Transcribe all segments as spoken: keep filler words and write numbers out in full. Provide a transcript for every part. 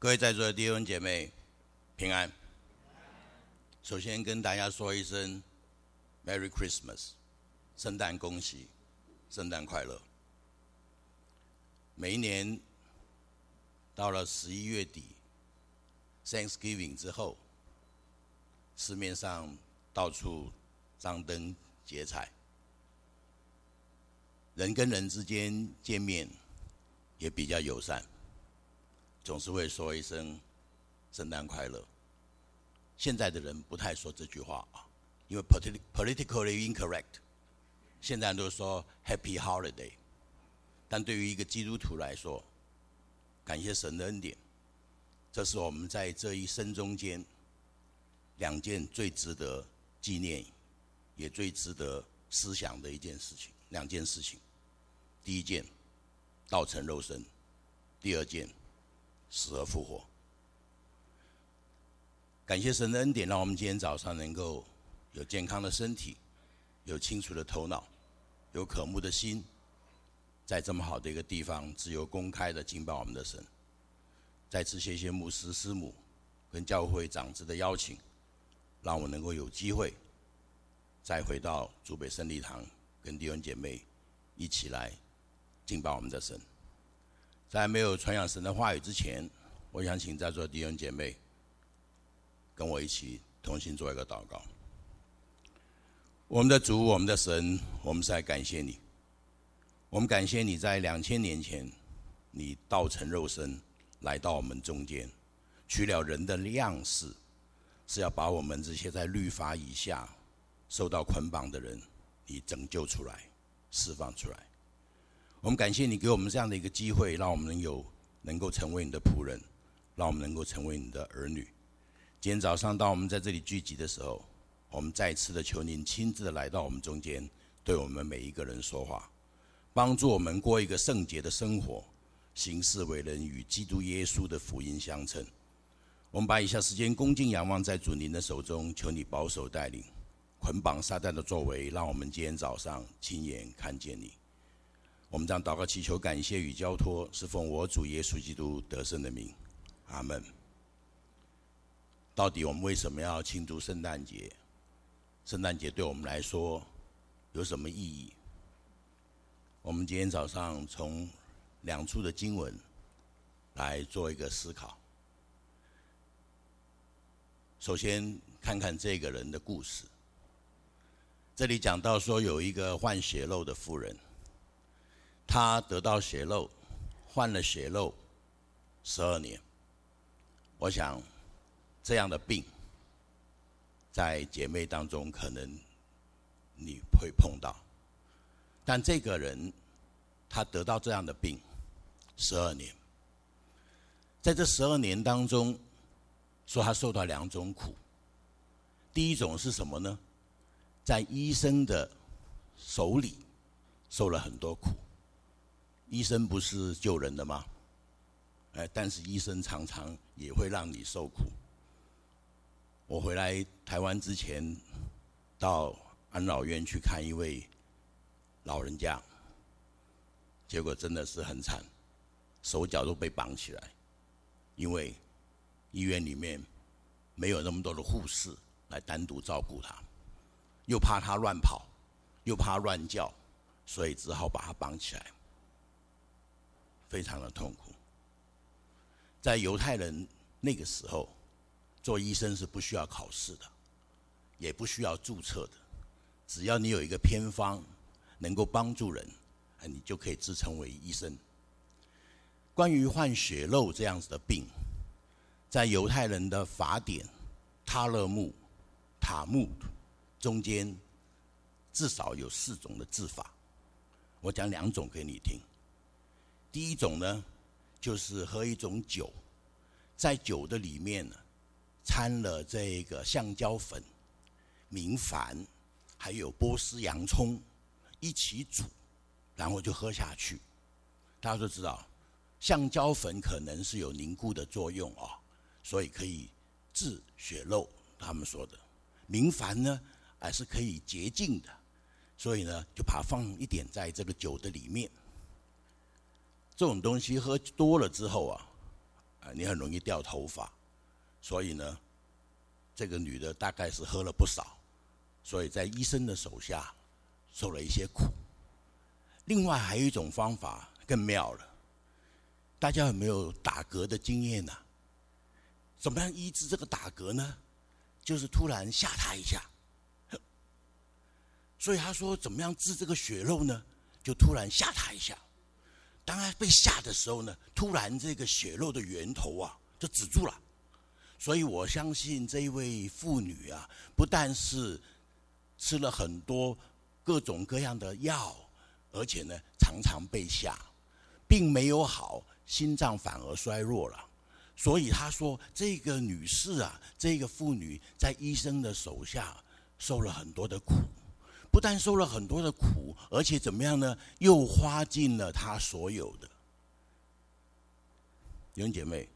各位在座的弟兄姐妹平安。首先跟大家说一声 Merry Christmas， 圣诞恭喜，圣诞快乐。每一年到了十一月底 Thanksgiving 之后，市面上到处张灯结彩，人跟人之间见面也比较友善，总是会说一声圣诞快乐。现在的人不太说这句话啊，因为 politically incorrect， 现在人都说 Happy Holiday。但对于一个基督徒来说，感谢神的恩典，这是我们在这一生中间两件最值得纪念，也最值得思想的一件事情，两件事情。第一件，道成肉身；第二件，死而复活。感谢神的恩典，让我们今天早上能够有健康的身体，有清楚的头脑，有渴慕的心，在这么好的一个地方自由公开的敬拜我们的神。再次谢谢牧师师母跟教会长子的邀请，让我能够有机会再回到竹北圣礼堂，跟弟兄姐妹一起来敬拜我们的神。在没有传扬神的话语之前，我想请在座的弟兄姐妹跟我一起同心做一个祷告。我们的主，我们的神，我们是来感谢你。我们感谢你在两千年前，你道成肉身来到我们中间，取了人的样式，是要把我们这些在律法以下受到捆绑的人，你拯救出来，释放出来。我们感谢你给我们这样的一个机会，让我们能有能够成为你的仆人，让我们能够成为你的儿女。今天早上当我们在这里聚集的时候，我们再次的求您亲自的来到我们中间，对我们每一个人说话，帮助我们过一个圣洁的生活，行事为人与基督耶稣的福音相称。我们把以下时间恭敬仰望在主您的手中，求你保守带领，捆绑撒旦的作为，让我们今天早上亲眼看见你。我们这样祷告祈求感谢与交托，是奉我主耶稣基督得胜的名，阿们。到底我们为什么要庆祝圣诞节？圣诞节对我们来说有什么意义？我们今天早上从两处的经文来做一个思考。首先看看这个人的故事。这里讲到说，有一个患血漏的妇人，她得到血漏，患了血漏十二年。我想这样的病在姐妹当中可能你会碰到，但这个人他得到这样的病十二年，在这十二年当中，说他受到两种苦。第一种是什么呢？在医生的手里受了很多苦。医生不是救人的吗？哎，但是医生常常也会让你受苦。我回来台湾之前，到安老院去看一位老人家，结果真的是很惨，手脚都被绑起来，因为医院里面没有那么多的护士来单独照顾他，又怕他乱跑，又怕他乱叫，所以只好把他绑起来，非常的痛苦。在犹太人那个时候，做医生是不需要考试的，也不需要注册的，只要你有一个偏方能够帮助人，你就可以自称为医生。关于患血漏这样子的病，在犹太人的法典他勒木塔木中间至少有四种的治法，我讲两种给你听。第一种呢，就是喝一种酒，在酒的里面呢掺了这个橡胶粉、明矾，还有波斯洋葱一起煮，然后就喝下去。大家都知道，橡胶粉可能是有凝固的作用啊，所以可以治血漏。他们说的明矾呢，还是可以洁净的，所以呢，就把它放一点在这个酒的里面。这种东西喝多了之后啊， 啊，你很容易掉头发，所以呢，这个女的大概是喝了不少，所以在医生的手下受了一些苦。另外还有一种方法更妙了，大家有没有打嗝的经验呢、啊？怎么样医治这个打嗝呢？就是突然吓他一下。所以他说怎么样治这个血漏呢？就突然吓他一下。当他被吓的时候呢，突然这个血漏的源头啊就止住了。所以我相信这一位妇女啊，不但是吃了很多各种各样的药，而且呢常常被吓，并没有好，心脏反而衰弱了。所以他说这个女士啊，这个妇女在医生的手下受了很多的苦，不但受了很多的苦，而且怎么样呢？又花尽了她所有的。弟兄姐妹，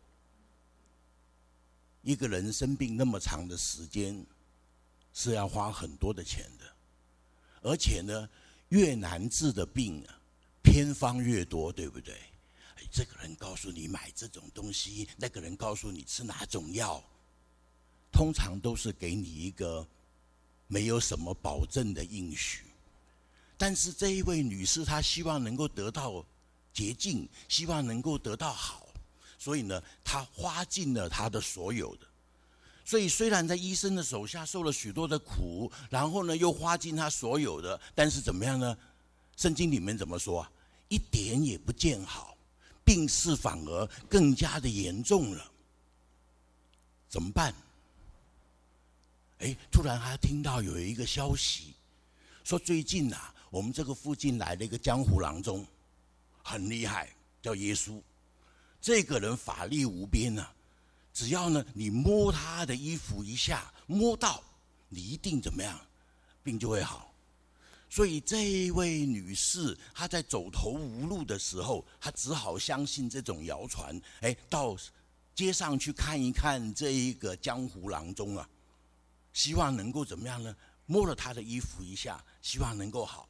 一个人生病那么长的时间，是要花很多的钱的，而且呢，越难治的病啊，偏方越多，对不对？这个人告诉你买这种东西，那个人告诉你吃哪种药，通常都是给你一个没有什么保证的应许。但是这一位女士，她希望能够得到捷径，希望能够得到好，所以呢，她花尽了她的所有的。所以虽然在医生的手下受了许多的苦，然后呢又花尽她所有的，但是怎么样呢？圣经里面怎么说啊？一点也不见好，病势反而更加的严重了。怎么办？哎，突然还听到有一个消息，说最近啊，我们这个附近来了一个江湖郎中，很厉害，叫耶稣。这个人法力无边啊，只要呢你摸他的衣服一下，摸到你一定怎么样，病就会好。所以这一位女士，她在走投无路的时候，她只好相信这种谣传，哎，到街上去看一看这一个江湖郎中啊，希望能够怎么样呢？摸了他的衣服一下，希望能够好。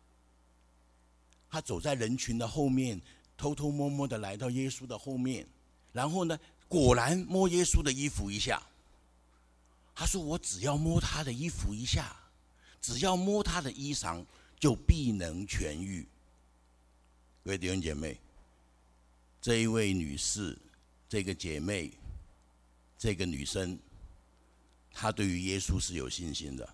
他走在人群的后面，偷偷摸摸的来到耶稣的后面，然后呢，果然摸耶稣的衣服一下。他说：“我只要摸他的衣服一下。”只要摸他的衣裳，就必能痊愈。各位弟兄姐妹，这一位女士，这个姐妹，这个女生，她对于耶稣是有信心的，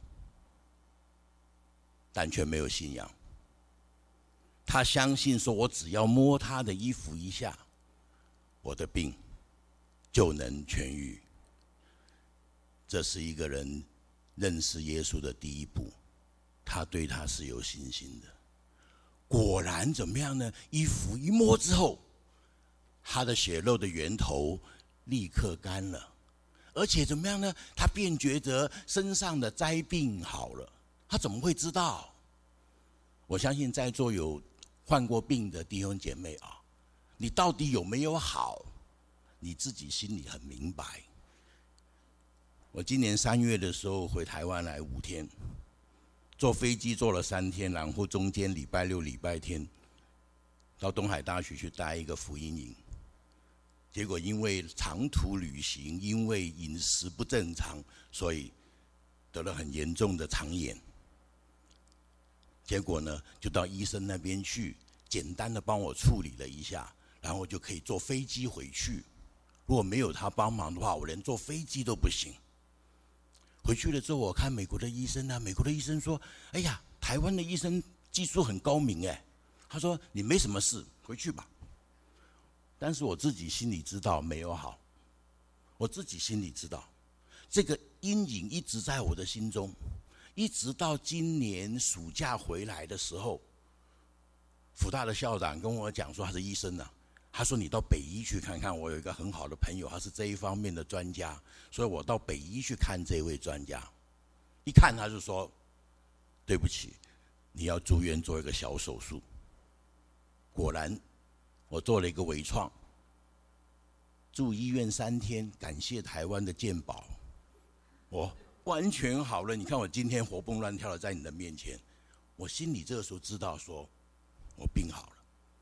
但却没有信仰。她相信说，我只要摸她的衣服一下，我的病就能痊愈。这是一个人认识耶稣的第一步，他对他是有信心的。果然怎么样呢？衣服一摸之后，他的血漏的源头立刻干了，而且怎么样呢？他便觉得身上的灾病好了。他怎么会知道？我相信在座有患过病的弟兄姐妹啊，你到底有没有好，你自己心里很明白。我今年三月的时候回台湾来五天，坐飞机坐了三天，然后中间礼拜六、礼拜天到东海大学去待一个福音营。结果因为长途旅行，因为饮食不正常，所以得了很严重的肠炎。结果呢，就到医生那边去，简单的帮我处理了一下，然后就可以坐飞机回去。如果没有他帮忙的话，我连坐飞机都不行。回去了之后，我看美国的医生啊，美国的医生说：“哎呀，台湾的医生技术很高明哎。”他说：“你没什么事，回去吧。”但是我自己心里知道没有好，我自己心里知道，这个阴影一直在我的心中，一直到今年暑假回来的时候，辅大的校长跟我讲说他是医生啊。他说：“你到北医去看看，我有一个很好的朋友，他是这一方面的专家，所以我到北医去看这位专家。一看他就说：‘对不起，你要住院做一个小手术。’果然，我做了一个微创，住医院三天，感谢台湾的健保，我完全好了。你看我今天活蹦乱跳的在你的面前，我心里这个时候知道说，我病好了。”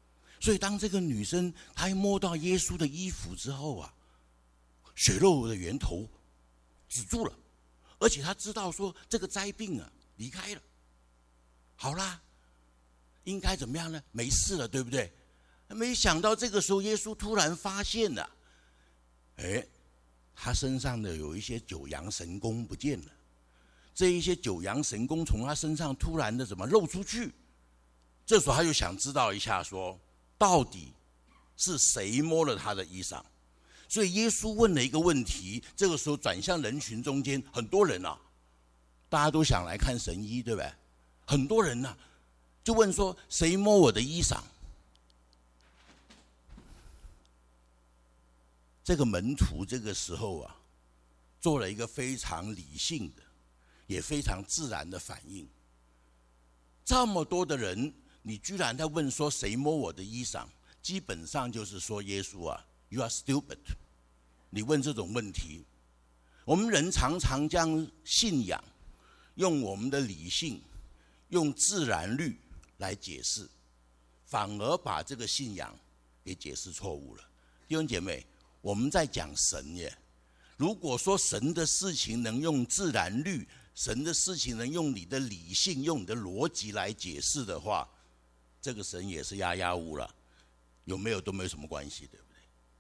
所以当这个女生她一摸到耶稣的衣服之后啊，血肉的源头止住了，而且她知道说这个灾病啊离开了，好啦，应该怎么样呢？没事了，对不对？没想到这个时候耶稣突然发现了，哎，他身上的有一些九阳神功不见了，这一些九阳神功从他身上突然的怎么露出去？这时候他就想知道一下说，到底是谁摸了他的衣裳？所以耶稣问了一个问题，这个时候转向人群中间，很多人啊，大家都想来看神医，对不对？很多人啊，就问说，谁摸我的衣裳？这个门徒这个时候啊，做了一个非常理性的，也非常自然的反应。这么多的人，你居然在问说谁摸我的衣裳？基本上就是说，耶稣啊 ，You are stupid。你问这种问题，我们人常常将信仰用我们的理性、用自然律来解释，反而把这个信仰给解释错误了。弟兄姐妹，我们在讲神耶，如果说神的事情能用自然律，神的事情能用你的理性、用你的逻辑来解释的话，这个神也是压压乌了，有没有都没有什么关系，对不对？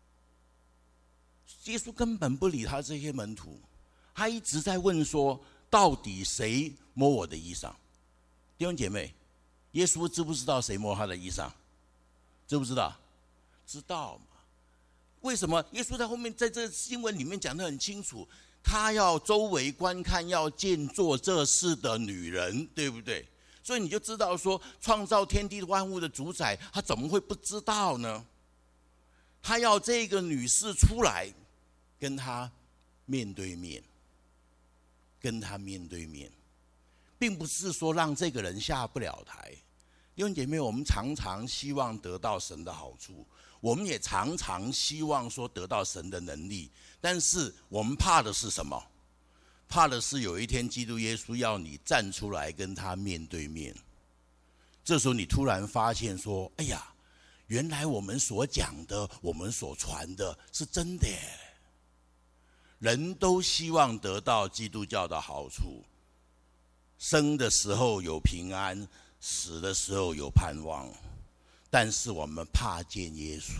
耶稣根本不理他这些门徒，他一直在问说，到底谁摸我的衣裳？弟兄姐妹，耶稣知不知道谁摸他的衣裳？知不知道？知道嘛？为什么耶稣在后面在这新闻里面讲得很清楚，他要周围观看，要见做这事的女人，对不对？所以你就知道说，创造天地万物的主宰，他怎么会不知道呢？他要这个女士出来跟他面对面，跟他面对面，并不是说让这个人下不了台。弟兄姐妹，我们常常希望得到神的好处，我们也常常希望说得到神的能力，但是我们怕的是什么？怕的是有一天基督耶稣要你站出来跟他面对面，这时候你突然发现说，哎呀，原来我们所讲的，我们所传的是真的耶。人都希望得到基督教的好处，生的时候有平安，死的时候有盼望，但是我们怕见耶稣，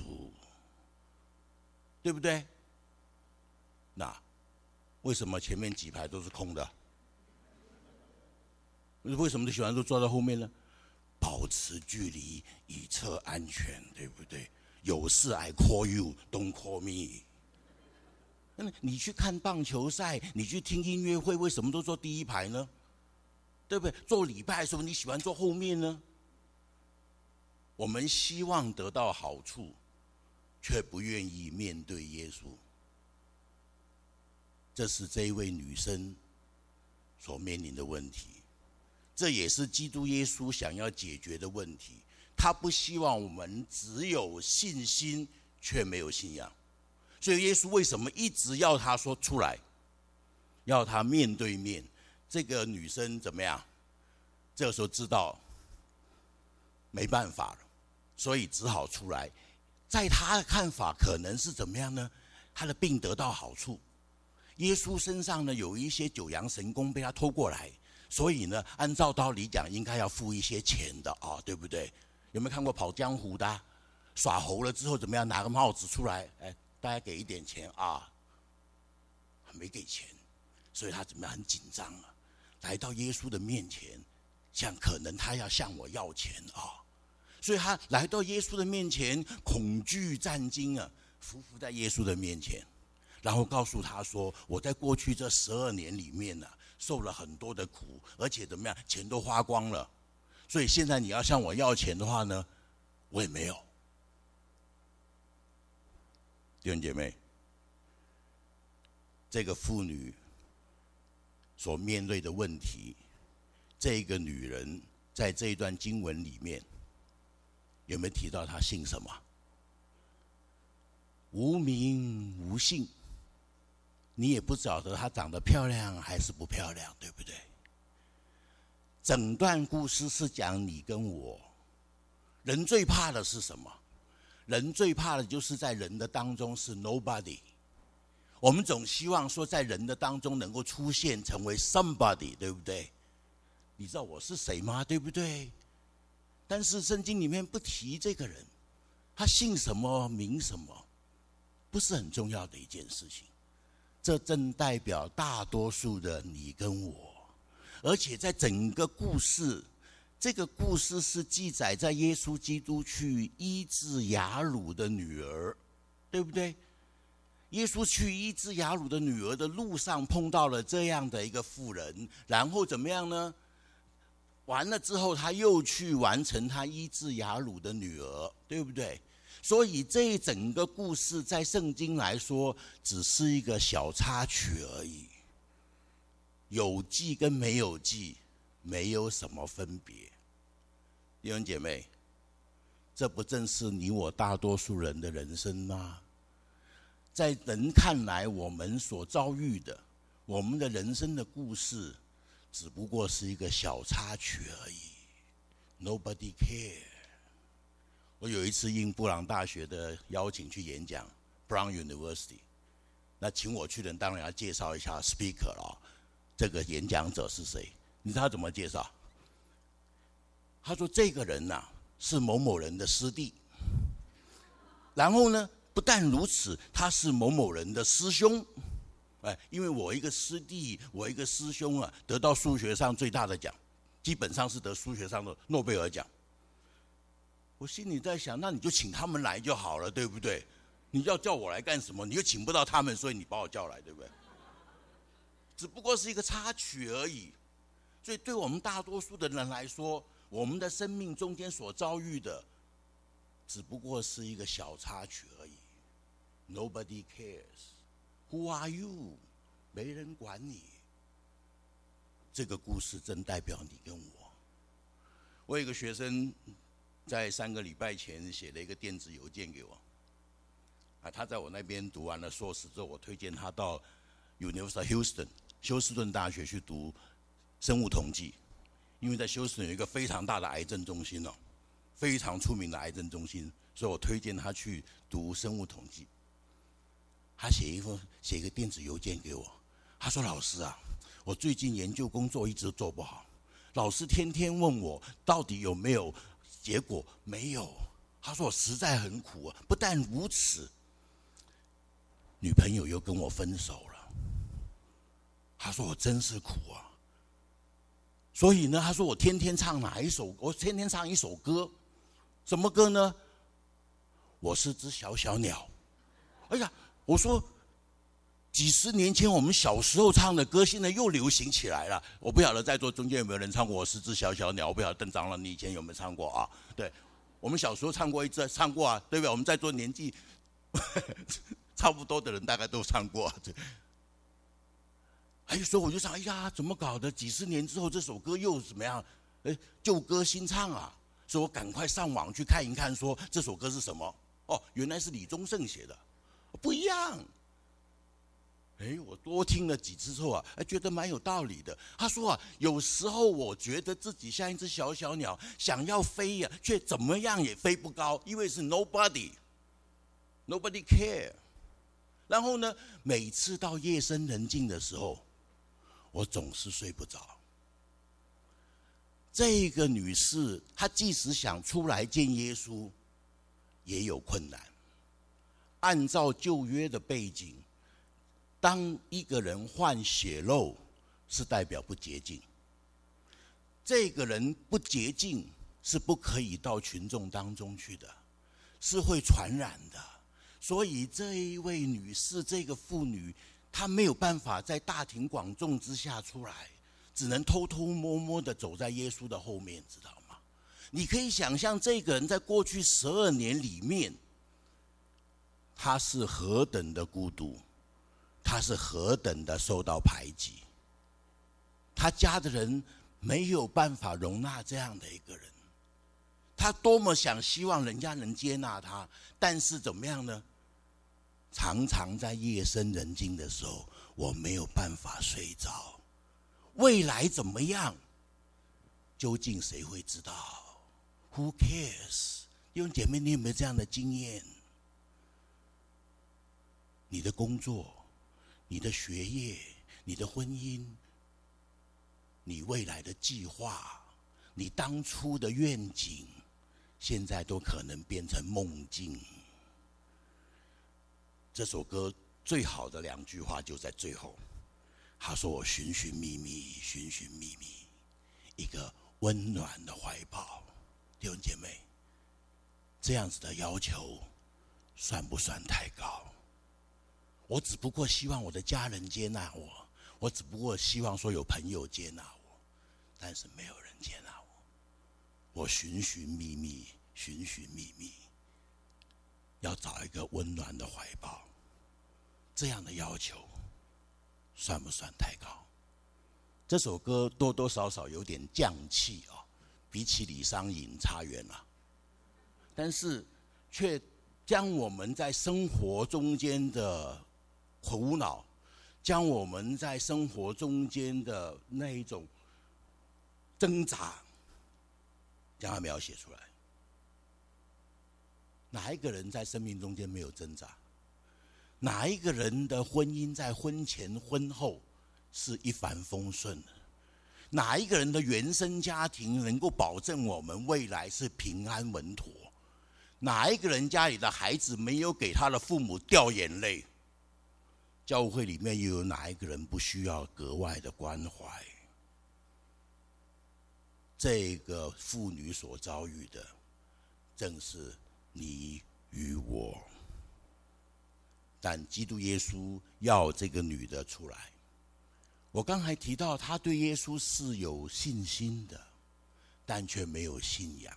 对不对？那为什么前面几排都是空的？为什么都喜欢都坐在后面呢？保持距离，以测安全，对不对？有事 I call you, don't call me。你去看棒球赛，你去听音乐会，为什么都坐第一排呢？对不对？做礼拜的时候，你喜欢坐后面呢？我们希望得到好处，却不愿意面对耶稣。这是这一位女生所面临的问题，这也是基督耶稣想要解决的问题。他不希望我们只有信心，却没有信仰。所以耶稣为什么一直要他说出来，要他面对面？这个女生怎么样？这个时候知道没办法了，所以只好出来。在他的看法，可能是怎么样呢？他的病得到好处，耶稣身上呢有一些九阳神功被他偷过来，所以呢，按照道理讲，应该要付一些钱的啊、哦，对不对？有没有看过跑江湖的、啊？耍猴了之后怎么样？拿个帽子出来，哎。大家给一点钱啊，没给钱，所以他怎么样很紧张啊？来到耶稣的面前，像可能他要向我要钱啊，所以他来到耶稣的面前，恐惧战惊啊，匍匐在耶稣的面前，然后告诉他说：“我在过去这十二年里面呢、啊，受了很多的苦，而且怎么样，钱都花光了，所以现在你要向我要钱的话呢，我也没有。”弟兄姐妹，这个妇女所面对的问题，这个女人在这一段经文里面有没有提到她姓什么？无名无姓，你也不晓得她长得漂亮还是不漂亮，对不对？整段故事是讲你跟我，人最怕的是什么？ 人最怕的就是在人的当中是 nobody。我们总希望说在人的当中能够出现成为 somebody， 对不对？你知道我是谁吗？对不对？但是圣经里面不提这个人，他姓什么名什么，不是很重要的一件事情。这正代表大多数的你跟我，而且在整个故事，这个故事是记载在耶稣基督去医治雅鲁的女儿，对不对？耶稣去医治雅鲁的女儿的路上碰到了这样的一个妇人，然后怎么样呢？完了之后他又去完成他医治雅鲁的女儿，对不对？所以这整个故事在圣经来说只是一个小插曲而已，有记跟没有记没有什么分别。弟兄姐妹，这不正是你我大多数人的人生吗？在人看来，我们所遭遇的，我们的人生的故事只不过是一个小插曲而已。 Nobody care。 我有一次应布朗大学的邀请去演讲 Brown University， 那请我去的人当然要介绍一下 speaker 了。这个演讲者是谁？你知道他怎么介绍？他说这个人啊是某某人的师弟，然后呢不但如此，他是某某人的师兄。哎，因为我一个师弟，我一个师兄啊，得到数学上最大的奖，基本上是得数学上的诺贝尔奖。我心里在想，那你就请他们来就好了，对不对？你要叫我来干什么？你又请不到他们，所以你把我叫来，对不对？只不过是一个插曲而已。所以对我们大多数的人来说，我们的生命中间所遭遇的，只不过是一个小插曲而已。Nobody cares.Who are you？ 没人管你。这个故事真代表你跟我。我有一个学生，在三个礼拜前写了一个电子邮件给我。啊，他在我那边读完了硕士之后，我推荐他到 University Houston 休斯顿大学去读生物统计，因为在休斯顿有一个非常大的癌症中心哦，非常出名的癌症中心，所以我推荐他去读生物统计。他写一封写一个电子邮件给我，他说：“老师啊，我最近研究工作一直做不好，老师天天问我到底有没有结果，没有。他说我实在很苦啊，不但如此，女朋友又跟我分手了。他说我真是苦啊。所以呢，他说我天天唱哪一首？我天天唱一首歌，什么歌呢？我是只小小鸟。哎呀！”我说，几十年前我们小时候唱的歌，现在又流行起来了。我不晓得在座中间有没有人唱过《我是只小小鸟》，我不晓得邓长老你以前有没有唱过啊？对，我们小时候唱过一支，唱过啊，对不对？我们在座年纪差不多的人，大概都唱过、啊。对。哎，所以我就想，哎呀，怎么搞的？几十年之后，这首歌又怎么样？哎，旧歌新唱啊！所以我赶快上网去看一看，说这首歌是什么？哦，原来是李宗盛写的。不一样，哎，我多听了几次之后啊，哎，觉得蛮有道理的。他说啊，有时候我觉得自己像一只小小鸟，想要飞呀、啊，却怎么样也飞不高，因为是 nobody，nobody care。然后呢，每次到夜深人静的时候，我总是睡不着。这个女士，她即使想出来见耶稣，也有困难。按照旧约的背景，当一个人患血漏，是代表不洁净。这个人不洁净，是不可以到群众当中去的，是会传染的。所以这一位女士，这个妇女，她没有办法在大庭广众之下出来，只能偷偷摸摸的走在耶稣的后面，知道吗？你可以想象，这个人在过去十二年里面，他是何等的孤独，他是何等的受到排挤，他家的人没有办法容纳这样的一个人，他多么想希望人家能接纳他，但是怎么样呢？常常在夜深人静的时候，我没有办法睡着。未来怎么样，究竟谁会知道？ Who cares？ 弟兄姐妹，你有没有这样的经验？你的工作、你的学业、你的婚姻、你未来的计划、你当初的愿景，现在都可能变成梦境。这首歌最好的两句话就在最后，他说：“我寻寻觅觅，寻寻觅觅，一个温暖的怀抱。”弟兄姐妹，这样子的要求算不算太高？我只不过希望我的家人接纳我，我只不过希望说有朋友接纳我，但是没有人接纳我。我寻寻觅觅，寻寻觅觅，要找一个温暖的怀抱。这样的要求算不算太高？这首歌多多少少有点匠气啊，比起李商隐差远了。但是却将我们在生活中间的苦恼，将我们在生活中间的那一种挣扎，将它描写出来。哪一个人在生命中间没有挣扎？哪一个人的婚姻在婚前婚后是一帆风顺的？哪一个人的原生家庭能够保证我们未来是平安稳妥？哪一个人家里的孩子没有给他的父母掉眼泪？教会里面又有哪一个人不需要格外的关怀？这个妇女所遭遇的，正是你与我。但基督耶稣要这个女的出来。我刚才提到，她对耶稣是有信心的，但却没有信仰。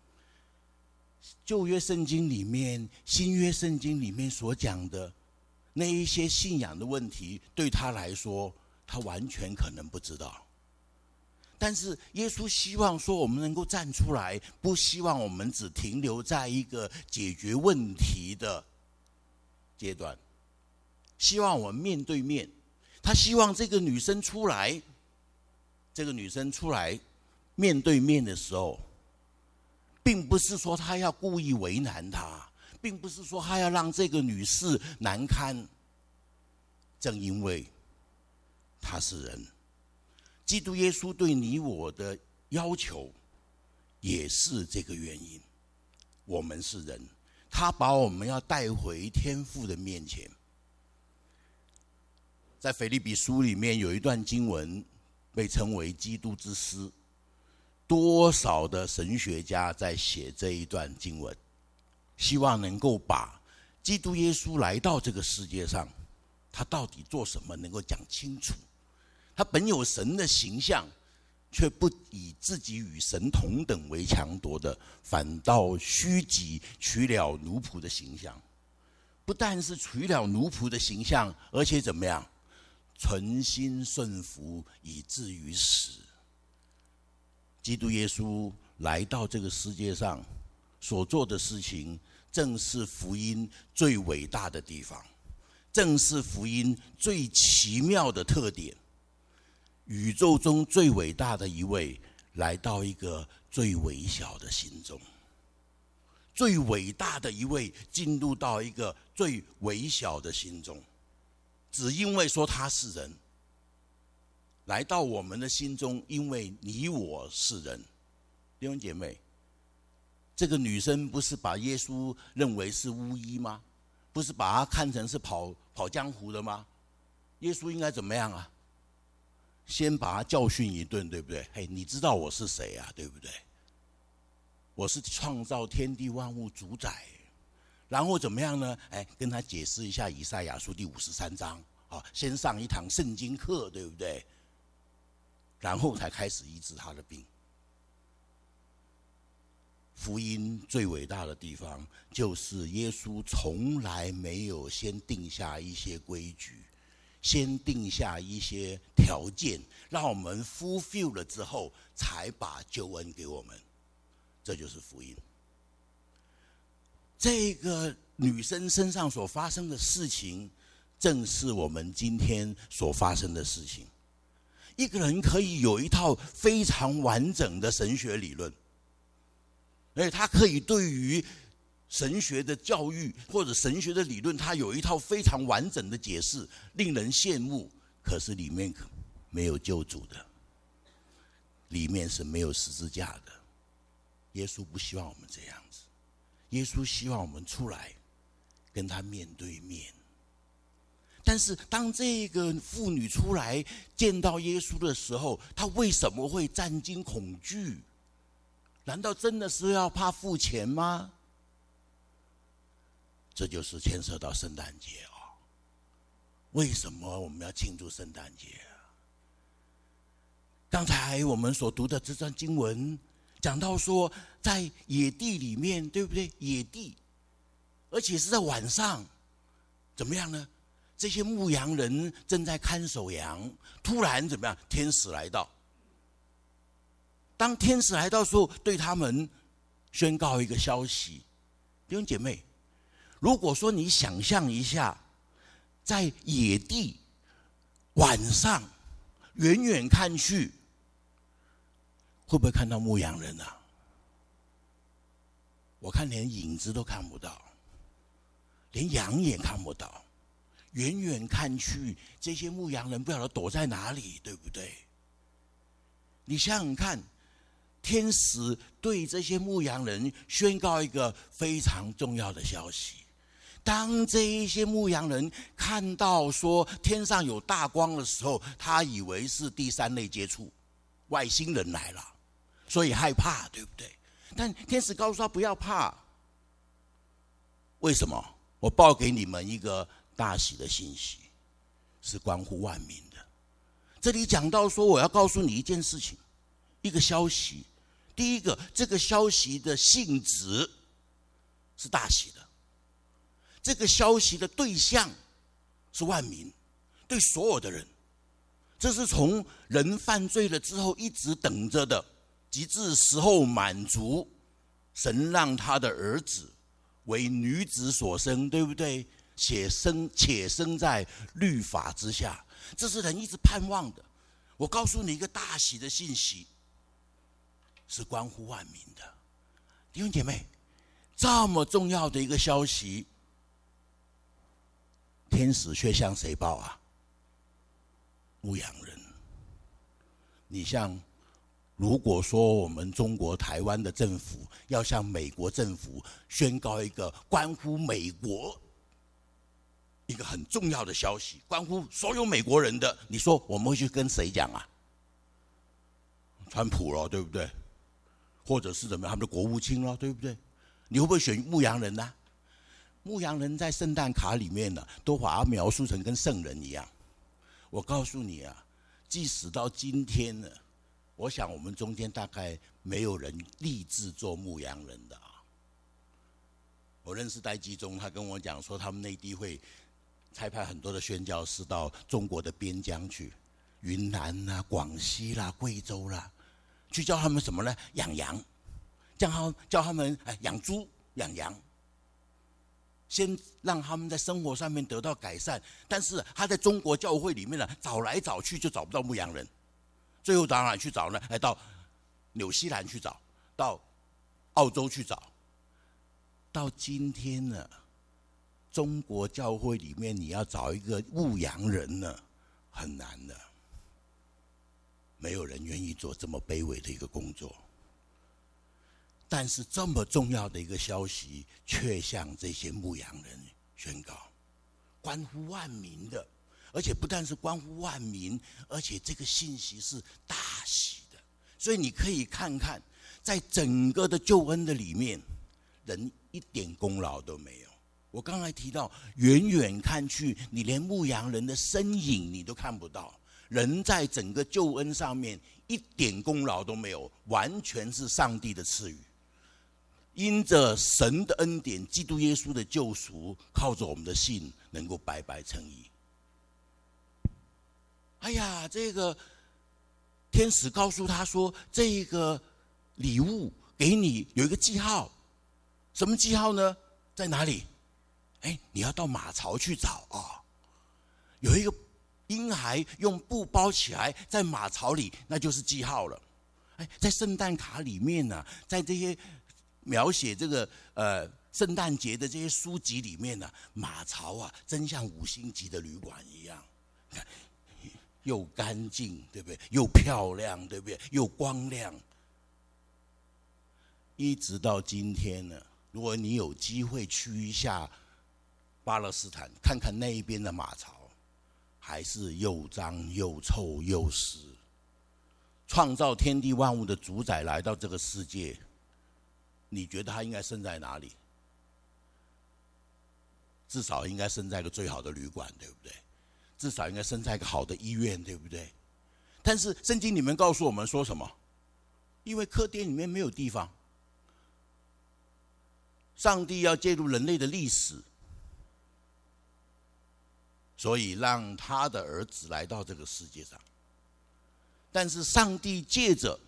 旧约圣经里面、新约圣经里面所讲的那一些信仰的问题，对她来说，她完全可能不知道。但是耶稣希望说，我们能够站出来，不希望我们只停留在一个解决问题的阶段，希望我们面对面。他希望这个女生出来，这个女生出来面对面的时候，并不是说他要故意为难她，并不是说他要让这个女士难堪。正因为她是人，基督耶稣对你我的要求也是这个原因。我们是人，他把我们要带回天父的面前。在腓立比书里面有一段经文被称为基督之诗，多少的神学家在写这一段经文，希望能够把基督耶稣来到这个世界上，他到底做什么能够讲清楚。他本有神的形象，却不以自己与神同等为强夺的，反倒虚己，取了奴仆的形象。不但是取了奴仆的形象，而且怎么样？存心顺服，以至于死。基督耶稣来到这个世界上所做的事情，正是福音最伟大的地方，正是福音最奇妙的特点。宇宙中最伟大的一位，来到一个最微小的心中；最伟大的一位，进入到一个最微小的心中。只因为说他是人，来到我们的心中，因为你我是人。弟兄姐妹，这个女生不是把耶稣认为是巫医吗？不是把他看成是跑跑江湖的吗？耶稣应该怎么样啊？先把他教训一顿，对不对？嘿，你知道我是谁啊？对不对？我是创造天地万物主宰。然后怎么样呢？哎，跟他解释一下以赛亚书第五十三章，啊，先上一堂圣经课，对不对？然后才开始医治他的病。福音最伟大的地方，就是耶稣从来没有先定下一些规矩，先定下一些条件，让我们 fulfill 了之后，才把救恩给我们。这就是福音。这个女生身上所发生的事情，正是我们今天所发生的事情。一个人可以有一套非常完整的神学理论， 而且他可以对于神学的教育或者神学的理论，他有一套非常完整的解释，令人羡慕。可是里面没有救主的，里面是没有十字架的。耶稣不希望我们这样子，耶稣希望我们出来跟他面对面。但是当这个妇女出来见到耶稣的时候，她为什么会战惊恐惧？难道真的是要怕付钱吗？这就是牵涉到圣诞节哦。为什么我们要庆祝圣诞节啊？刚才我们所读的这段经文讲到说，在野地里面，对不对？野地，而且是在晚上，怎么样呢？这些牧羊人正在看守羊，突然怎么样？天使来到。当天使来到的时候，对他们宣告一个消息。弟兄姐妹，如果说你想象一下，在野地晚上远远看去，会不会看到牧羊人啊？我看连影子都看不到，连羊也看不到。远远看去，这些牧羊人不晓得躲在哪里，对不对？你想想看，天使对这些牧羊人宣告一个非常重要的消息。当这一些牧羊人看到说天上有大光的时候，他以为是第三类接触，外星人来了，所以害怕，对不对？但天使告诉他不要怕。为什么？我报给你们一个大喜的信息，是关乎万民的。这里讲到说，我要告诉你一件事情，一个消息。第一个，这个消息的性质是大喜的，这个消息的对象是万民，对所有的人。这是从人犯罪了之后一直等着的，及至时候满足，神让他的儿子为女子所生，对不对？且生且生在律法之下，这是人一直盼望的。我告诉你一个大喜的信息，是关乎万民的。弟兄姐妹，这么重要的一个消息，天使却向谁报啊？牧羊人。你像如果说我们中国台湾的政府要向美国政府宣告一个关乎美国一个很重要的消息，关乎所有美国人的，你说我们会去跟谁讲啊？川普咯，对不对？或者是怎么样，他们的国务卿咯，对不对？你会不会选牧羊人呢、啊？牧羊人在圣诞卡里面呢、啊，都把它描述成跟圣人一样。我告诉你啊，即使到今天呢，我想我们中间大概没有人立志做牧羊人的啊。我认识戴基忠，他跟我讲说，他们内地会差派很多的宣教师到中国的边疆去，云南啦、广西啦、贵州啦，去教他们什么呢？养羊，教他教他们哎养猪、养羊，先让他们在生活上面得到改善。但是他在中国教会里面呢，找来找去就找不到牧羊人，最后到哪里去找呢？哎，到纽西兰去找，到澳洲去找。到今天呢，中国教会里面你要找一个牧羊人呢，很难的，没有人愿意做这么卑微的一个工作。但是这么重要的一个消息，却向这些牧羊人宣告，关乎万民的，而且不但是关乎万民，而且这个信息是大喜的。所以你可以看看，在整个的救恩的里面，人一点功劳都没有。我刚才提到，远远看去，你连牧羊人的身影你都看不到。人在整个救恩上面一点功劳都没有，完全是上帝的赐予。因着神的恩典，基督耶稣的救赎，靠着我们的信，能够白白称义。哎呀，这个天使告诉他说，这个礼物给你有一个记号，什么记号呢？在哪里？哎，你要到马槽去找啊、哦！有一个婴孩用布包起来，在马槽里，那就是记号了。哎，在圣诞卡里面呢、啊，在这些描写这个呃圣诞节的这些书籍里面呢、啊，马槽啊，真像五星级的旅馆一样，看又干净，对不对？又漂亮，对不对？又光亮。一直到今天呢，如果你有机会去一下巴勒斯坦，看看那一边的马槽，还是又脏又臭又湿。创造天地万物的主宰来到这个世界，你觉得他应该生在哪里？至少应该生在一个最好的旅馆，对不对？至少应该生在一个好的医院，对不对？但是圣经里面告诉我们说什么？因为客店里面没有地方，上帝要介入人类的历史，所以让他的儿子来到这个世界上。但是上帝借着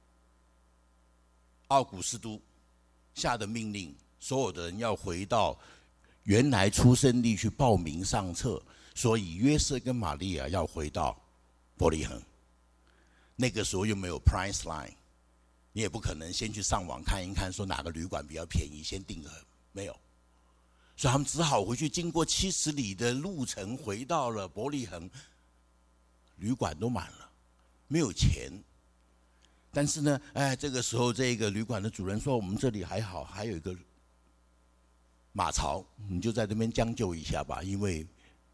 奥古斯都下的命令，所有的人要回到原来出生地去报名上册，所以约瑟跟玛利亚要回到伯利恒。那个时候又没有 price line， 你也不可能先去上网看一看说哪个旅馆比较便宜先订个，没有。所以他们只好回去，经过七十里的路程回到了伯利恒，旅馆都满了，没有钱。但是呢，哎，这个时候这个旅馆的主人说，我们这里还好，还有一个马槽，你就在这边将就一下吧，因为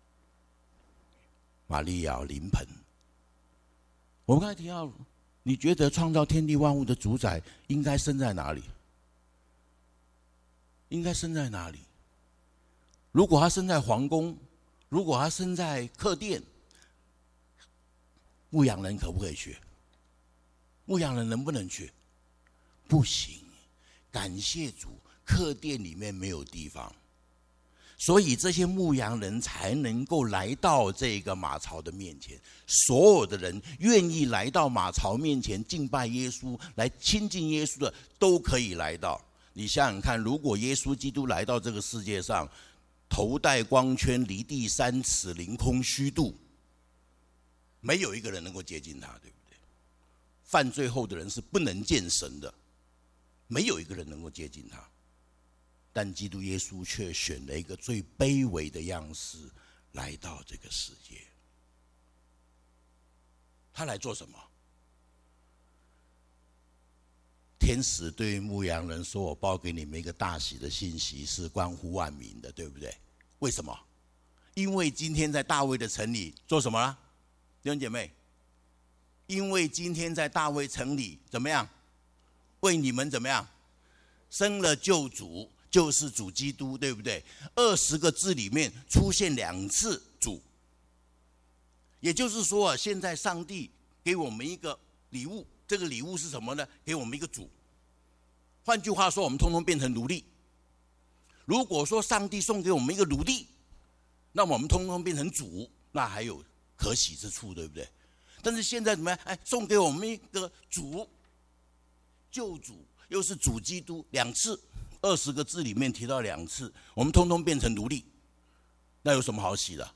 玛利亚临盆。我们刚才提到，你觉得创造天地万物的主宰应该生在哪里？应该生在哪里？如果他生在皇宫，如果他生在客店，牧羊人可不可以去？牧羊人能不能去？不行。感谢主，客店里面没有地方，所以这些牧羊人才能够来到这个马槽的面前。所有的人愿意来到马槽面前敬拜耶稣，来亲近耶稣的，都可以来到。你想想看，如果耶稣基督来到这个世界上，头戴光圈，离地三尺，凌空虚度，没有一个人能够接近他，对不对？犯罪后的人是不能见神的，没有一个人能够接近他。但基督耶稣却选了一个最卑微的样式来到这个世界。他来做什么？天使对牧羊人说，我报给你们一个大喜的信息，是关乎万民的，对不对？为什么？因为今天在大卫的城里做什么了？弟兄姐妹，因为今天在大卫城里怎么样？为你们怎么样？生了救主，就是主基督，对不对？二十个字里面出现两次主，也就是说，现在上帝给我们一个礼物，这个礼物是什么呢？给我们一个主。换句话说，我们通通变成奴隶。如果说上帝送给我们一个奴隶，那么我们通通变成主，那还有可喜之处，对不对？但是现在怎么样？哎，送给我们一个主，救主，又是主基督，两次，二十个字里面提到两次，我们通通变成奴隶，那有什么好喜的？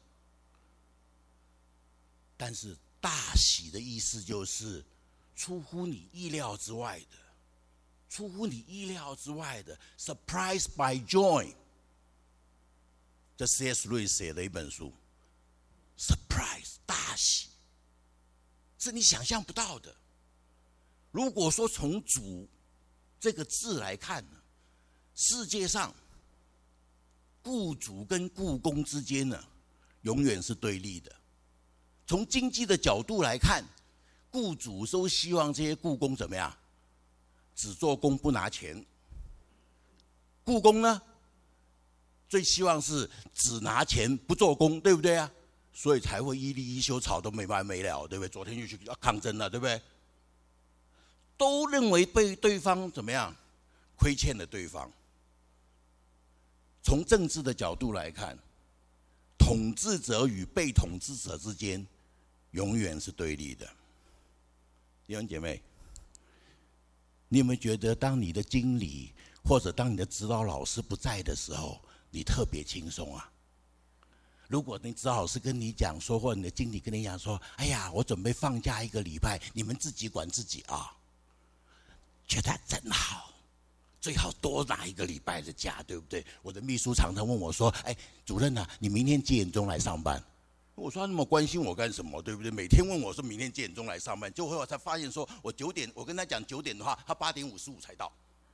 但是大喜的意思就是出乎你意料之外的，出乎你意料之外的 ，surprise by joy。这 C S 瑞写的一本书 ，surprise 大喜，是你想象不到的。如果说从主这个字来看呢，世界上雇主跟雇工之间呢，永远是对立的。从经济的角度来看，雇主都希望这些雇工怎么样？只做工不拿钱。雇工呢，最希望是只拿钱不做工，对不对啊？所以才会一例一休，吵都没完没了，对不对？昨天就去抗争了，对不对？都认为被对方怎么样？亏欠了对方。从政治的角度来看，统治者与被统治者之间永远是对立的。弟兄姐妹，你有没有觉得当你的经理或者当你的指导老师不在的时候，你特别轻松啊？如果你指导老师跟你讲说，或者你的经理跟你讲说，哎呀，我准备放假一个礼拜，你们自己管自己啊，觉得真好， 最好多拿一个礼拜的假，对不对？我的秘书常常问我说：“哎，主任啊，你明天几点钟来上班？”我说：“他那么关心我干什么？对不对？每天问我说明天几点钟来上班，结果后来才发现说，我九点，我跟他讲九点的话，他八点五十五才到，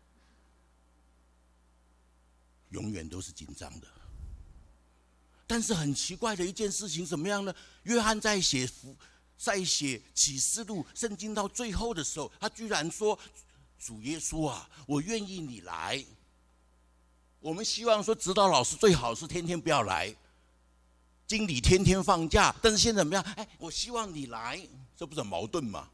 永远都是紧张的。但是很奇怪的一件事情，怎么样呢？约翰在写福，在写启示录圣经到最后的时候，他居然说。”主耶稣啊，我愿意你来。我们希望说，指导老师最好是天天不要来，经理天天放假。但是现在怎么样？哎，我希望你来，这不是很矛盾吗？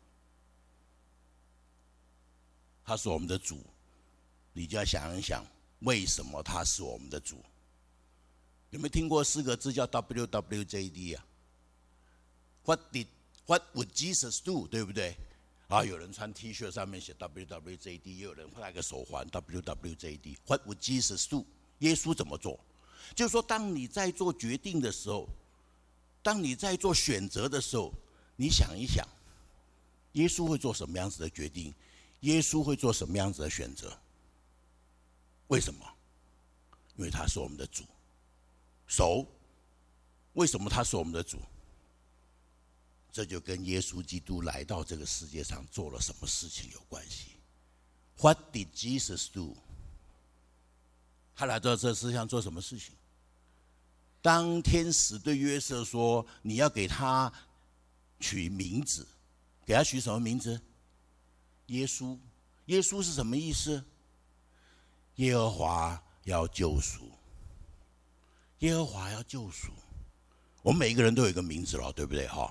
他是我们的主，你就要想一想，为什么他是我们的主？有没有听过四个字叫 W W J D 啊 ？What did What would Jesus do？ 对不对？啊，有人穿 T 恤上面写 W W J D， 也有人戴个手环 W W J D。What would Jesus do？ 耶稣怎么做？就是说，当你在做决定的时候，当你在做选择的时候，你想一想，耶稣会做什么样子的决定？耶稣会做什么样子的选择？为什么？因为他是我们的主。So， 为什么他是我们的主？这就跟耶稣基督来到这个世界上做了什么事情有关系。What did Jesus do？ 他来到这世上做什么事情？当天使对约瑟说：“你要给他取名字，给他取什么名字？耶稣。耶稣是什么意思？耶和华要救赎。耶和华要救赎。我们每一个人都有一个名字了，对不对？哈。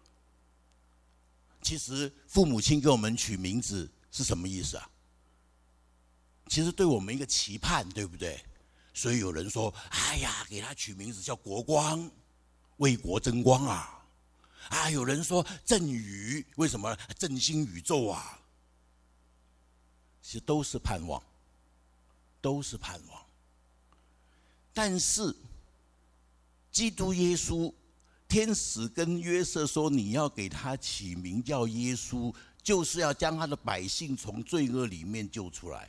其实父母亲给我们取名字是什么意思啊？其实对我们一个期盼，对不对？所以有人说：“哎呀，给他取名字叫国光，为国争光啊！”啊，有人说振宇，为什么振兴宇宙啊？其实都是盼望，都是盼望。但是基督耶稣。天使跟约瑟说：“你要给他起名叫耶稣，就是要将他的百姓从罪恶里面救出来。”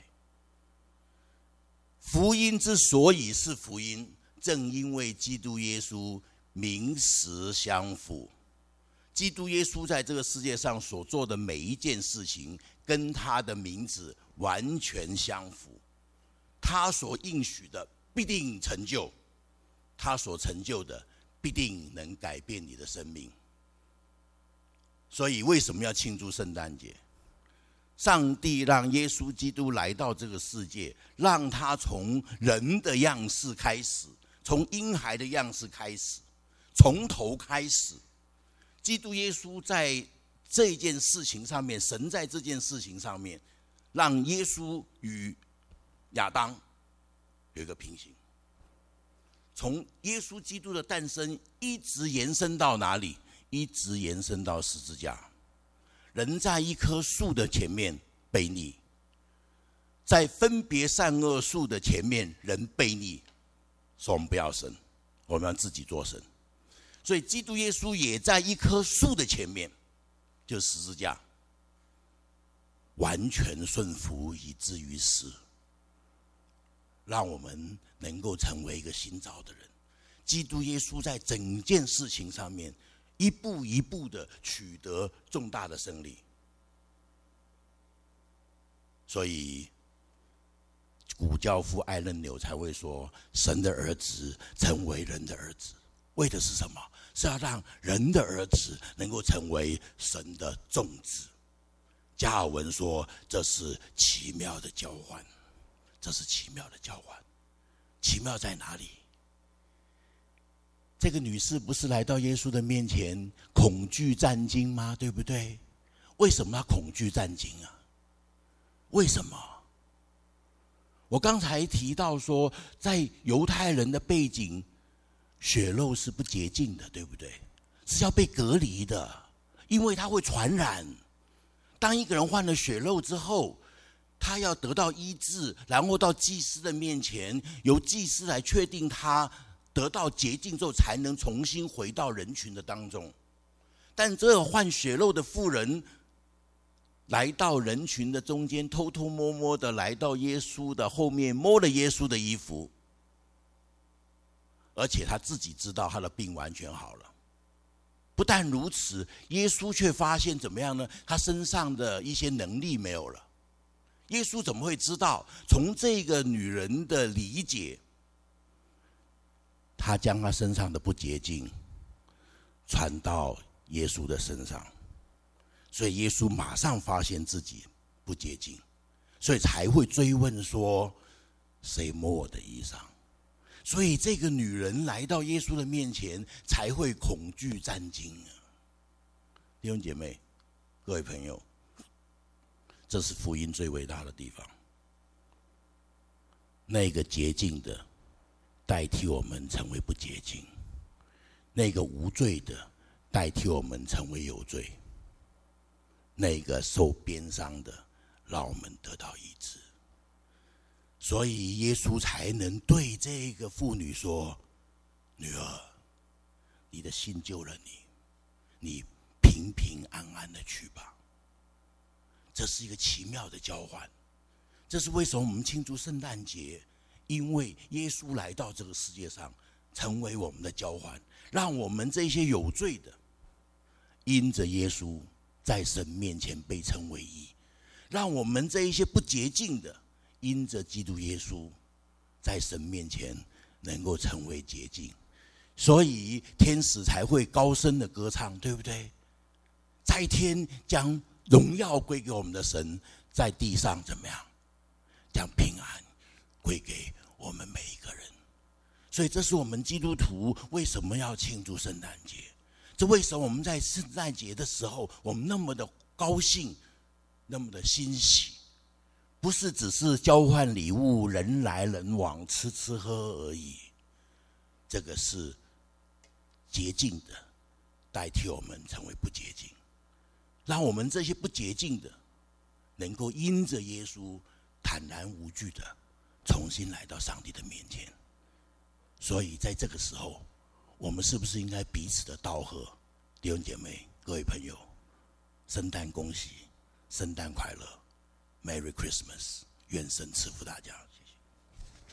福音之所以是福音，正因为基督耶稣名实相符。基督耶稣在这个世界上所做的每一件事情，跟他的名字完全相符。他所应许的必定成就，他所成就的必定能改变你的生命。所以为什么要庆祝圣诞节？上帝让耶稣基督来到这个世界，让他从人的样式开始，从婴孩的样式开始，从头开始。基督耶稣在这件事情上面，神在这件事情上面，让耶稣与亚当有一个平行。从耶稣基督的诞生一直延伸到哪里？一直延伸到十字架。人在一棵树的前面悖逆，在分别善恶树的前面，人悖逆，说我们不要神，我们要自己做神。所以基督耶稣也在一棵树的前面，就是十字架，完全顺服以至于死，让我们能够成为一个新造的人。基督耶稣在整件事情上面一步一步的取得重大的胜利。所以古教父艾伦纽才会说，神的儿子成为人的儿子，为的是什么？是要让人的儿子能够成为神的种子。加尔文说，这是奇妙的交换，这是奇妙的交换。奇妙在哪里？这个女士不是来到耶稣的面前恐惧战惊吗？对不对？为什么她恐惧战惊啊？为什么？我刚才提到说，在犹太人的背景，血肉是不洁净的，对不对？是要被隔离的，因为它会传染。当一个人患了血肉之后，他要得到医治，然后到祭司的面前，由祭司来确定他得到洁净之后，才能重新回到人群的当中。但这个患血肉的妇人， 来到人群的中间，偷偷摸摸的来到耶稣的后面，摸了耶稣的衣服，而且他自己知道他的病完全好了。不但如此，耶稣却发现怎么样呢？他身上的一些能力没有了。耶稣怎么会知道？从这个女人的理解，他将他身上的不洁净传到耶稣的身上，所以耶稣马上发现自己不洁净，所以才会追问说：谁摸我的衣裳？所以这个女人来到耶稣的面前，才会恐惧战惊啊！弟兄姐妹，各位朋友，这是福音最伟大的地方。那个洁净的代替我们成为不洁净，那个无罪的代替我们成为有罪，那个受鞭伤的让我们得到医治。所以耶稣才能对这个妇女说：女儿，你的信救了你，你平平安安的去吧。这是一个奇妙的交换。这是为什么我们庆祝圣诞节，因为耶稣来到这个世界上，成为我们的交换，让我们这些有罪的因着耶稣在神面前被称为义，让我们这一些不洁净的因着基督耶稣在神面前能够成为洁净。所以天使才会高声的歌唱，对不对？在天将荣耀归给我们的神，在地上怎么样？将平安归给我们每一个人。所以这是我们基督徒为什么要庆祝圣诞节。这为什么我们在圣诞节的时候，我们那么的高兴，那么的欣喜？不是只是交换礼物，人来人往，吃吃喝而已。这个是洁净的代替我们成为不洁净，让我们这些不洁净的能够因着耶稣坦然无惧的重新来到上帝的面前。所以在这个时候，我们是不是应该彼此的道贺？弟兄姐妹，各位朋友，圣诞恭喜，圣诞快乐， Merry Christmas， 愿神赐福大家。